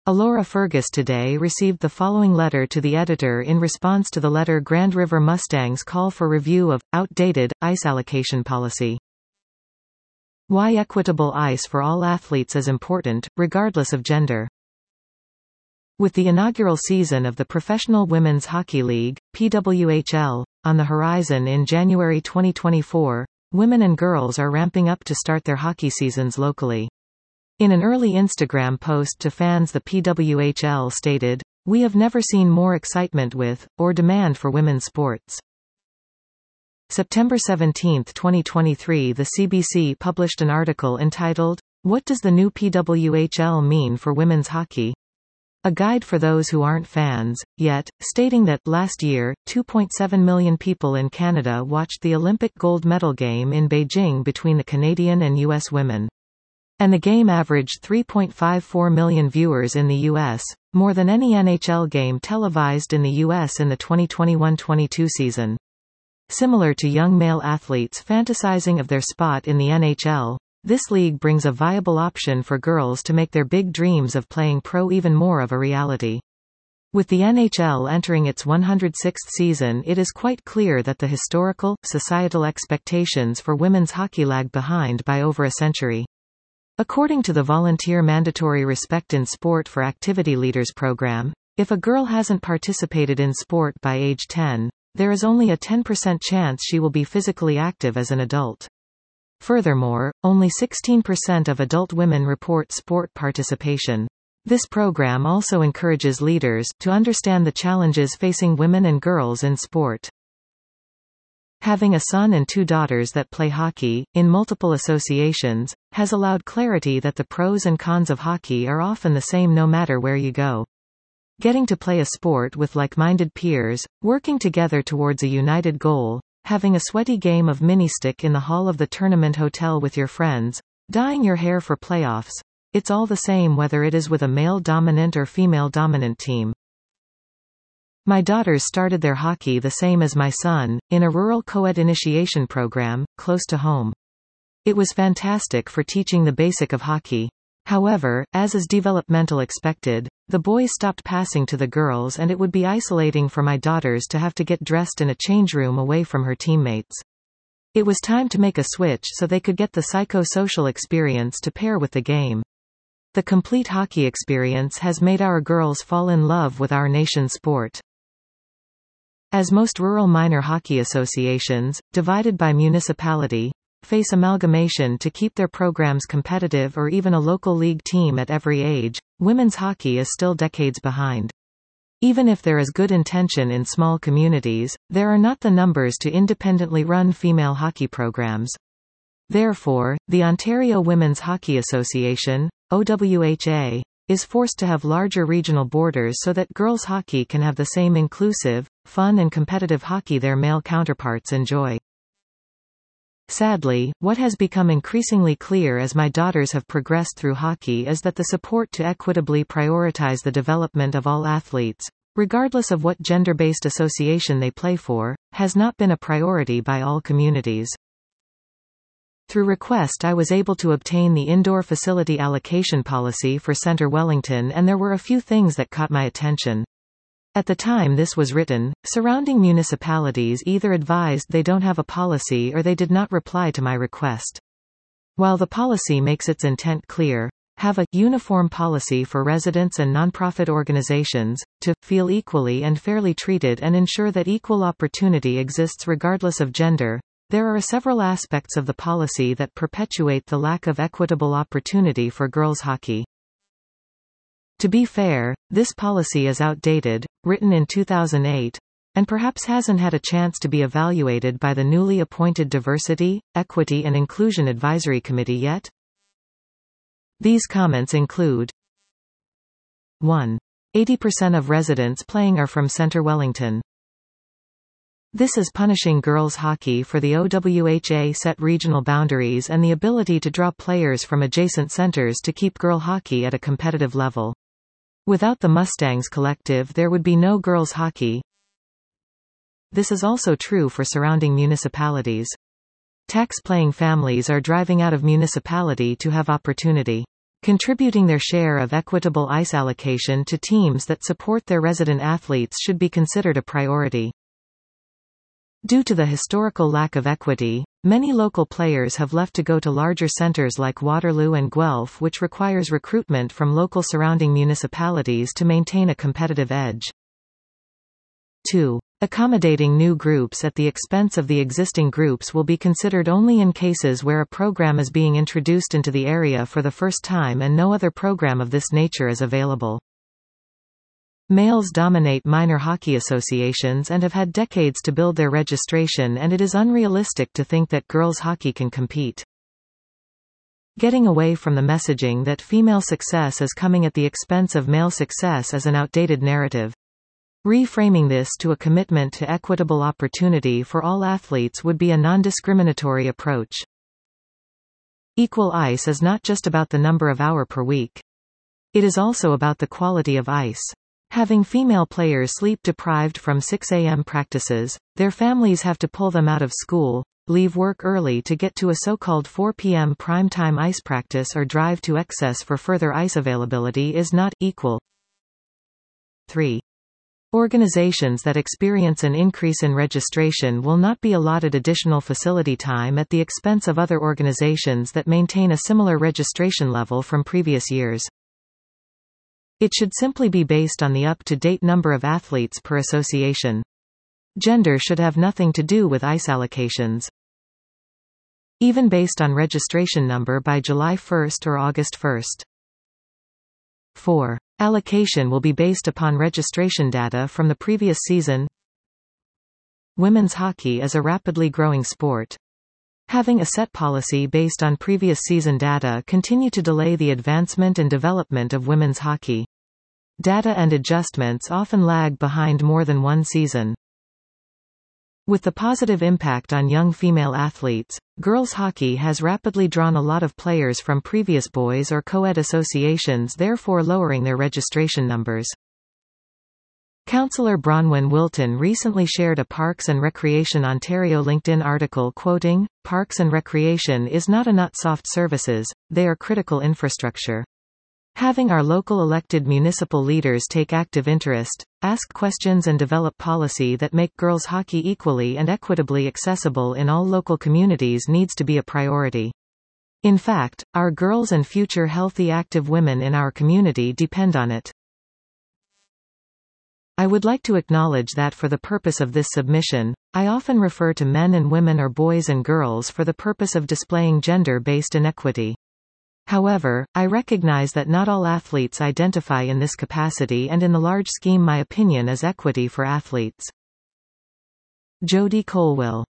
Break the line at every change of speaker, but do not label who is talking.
Alora Fergus today received the following letter to the editor in response to the letter Grand River Mustangs call for review of outdated ice allocation policy. Why equitable ice for all athletes is important, regardless of gender. With the inaugural season of the Professional Women's Hockey League, PWHL, on the horizon in January 2024, women and girls are ramping up to start their hockey seasons locally. In an early Instagram post to fans, the PWHL stated, "We have never seen more excitement with, or demand for women's sports." September 17, 2023, the CBC published an article entitled, "What does the new PWHL mean for women's hockey? A guide for those who aren't fans, yet," stating that, last year, 2.7 million people in Canada watched the Olympic gold medal game in Beijing between the Canadian and U.S. women. And the game averaged 3.54 million viewers in the U.S., more than any NHL game televised in the U.S. in the 2021-22 season. Similar to young male athletes fantasizing of their spot in the NHL, this league brings a viable option for girls to make their big dreams of playing pro even more of a reality. With the NHL entering its 106th season, it is quite clear that the historical, societal expectations for women's hockey lag behind by over a century. According to the Volunteer Mandatory Respect in Sport for Activity Leaders program, if a girl hasn't participated in sport by age 10, there is only a 10% chance she will be physically active as an adult. Furthermore, only 16% of adult women report sport participation. This program also encourages leaders to understand the challenges facing women and girls in sport. Having a son and 2 daughters that play hockey, in multiple associations, has allowed clarity that the pros and cons of hockey are often the same no matter where you go. Getting to play a sport with like-minded peers, working together towards a united goal, having a sweaty game of mini-stick in the hall of the tournament hotel with your friends, dyeing your hair for playoffs, it's all the same whether it is with a male-dominant or female-dominant team. My daughters started their hockey the same as my son, in a rural co-ed initiation program, close to home. It was fantastic for teaching the basic of hockey. However, as is developmental expected, the boys stopped passing to the girls and it would be isolating for my daughters to have to get dressed in a change room away from her teammates. It was time to make a switch so they could get the psycho-social experience to pair with the game. The complete hockey experience has made our girls fall in love with our nation's sport. As most rural minor hockey associations, divided by municipality, face amalgamation to keep their programs competitive or even a local league team at every age, women's hockey is still decades behind. Even if there is good intention in small communities, there are not the numbers to independently run female hockey programs. Therefore, the Ontario Women's Hockey Association, OWHA, is forced to have larger regional borders so that girls' hockey can have the same inclusive, fun and competitive hockey their male counterparts enjoy. Sadly, what has become increasingly clear as my daughters have progressed through hockey is that the support to equitably prioritize the development of all athletes, regardless of what gender-based association they play for, has not been a priority by all communities. Through request I was able to obtain the indoor facility allocation policy for Centre Wellington, and there were a few things that caught my attention. At the time this was written, surrounding municipalities either advised they don't have a policy or they did not reply to my request. While the policy makes its intent clear, have a uniform policy for residents and nonprofit organizations, to feel equally and fairly treated and ensure that equal opportunity exists regardless of gender, there are several aspects of the policy that perpetuate the lack of equitable opportunity for girls' hockey. To be fair, this policy is outdated, written in 2008, and perhaps hasn't had a chance to be evaluated by the newly appointed Diversity, Equity and Inclusion Advisory Committee yet. These comments include 1. 80% of residents playing are from Centre Wellington. This is punishing girls' hockey for the OWHA set regional boundaries and the ability to draw players from adjacent centres to keep girl hockey at a competitive level. Without the Mustangs Collective there would be no girls' hockey. This is also true for surrounding municipalities. Tax-paying families are driving out of municipality to have opportunity. Contributing their share of equitable ice allocation to teams that support their resident athletes should be considered a priority. Due to the historical lack of equity, many local players have left to go to larger centres like Waterloo and Guelph, which requires recruitment from local surrounding municipalities to maintain a competitive edge. 2. Accommodating new groups at the expense of the existing groups will be considered only in cases where a program is being introduced into the area for the first time and no other program of this nature is available. Males dominate minor hockey associations and have had decades to build their registration, and it is unrealistic to think that girls hockey can compete. Getting away from the messaging that female success is coming at the expense of male success is an outdated narrative. Reframing this to a commitment to equitable opportunity for all athletes would be a non-discriminatory approach. Equal ice is not just about the number of hours per week. It is also about the quality of ice. Having female players sleep-deprived from 6 a.m. practices, their families have to pull them out of school, leave work early to get to a so-called 4 p.m. prime-time ice practice, or drive to excess for further ice availability is not equal. 3. Organizations that experience an increase in registration will not be allotted additional facility time at the expense of other organizations that maintain a similar registration level from previous years. It should simply be based on the up-to-date number of athletes per association. Gender should have nothing to do with ice allocations. Even based on registration number by July 1 or August 1. 4. Allocation will be based upon registration data from the previous season. Women's hockey is a rapidly growing sport. Having a set policy based on previous season data continue to delay the advancement and development of women's hockey. Data and adjustments often lag behind more than one season. With the positive impact on young female athletes, girls hockey has rapidly drawn a lot of players from previous boys or co-ed associations, therefore lowering their registration numbers. Councillor Bronwyn Wilton recently shared a Parks and Recreation Ontario LinkedIn article quoting, "Parks and Recreation is not soft services, they are critical infrastructure. Having our local elected municipal leaders take active interest, ask questions and develop policy that make girls hockey equally and equitably accessible in all local communities needs to be a priority. In fact, our girls and future healthy active women in our community depend on it." I would like to acknowledge that for the purpose of this submission, I often refer to men and women or boys and girls for the purpose of displaying gender-based inequity. However, I recognize that not all athletes identify in this capacity, and in the large scheme my opinion is equity for athletes. Jody Colwell.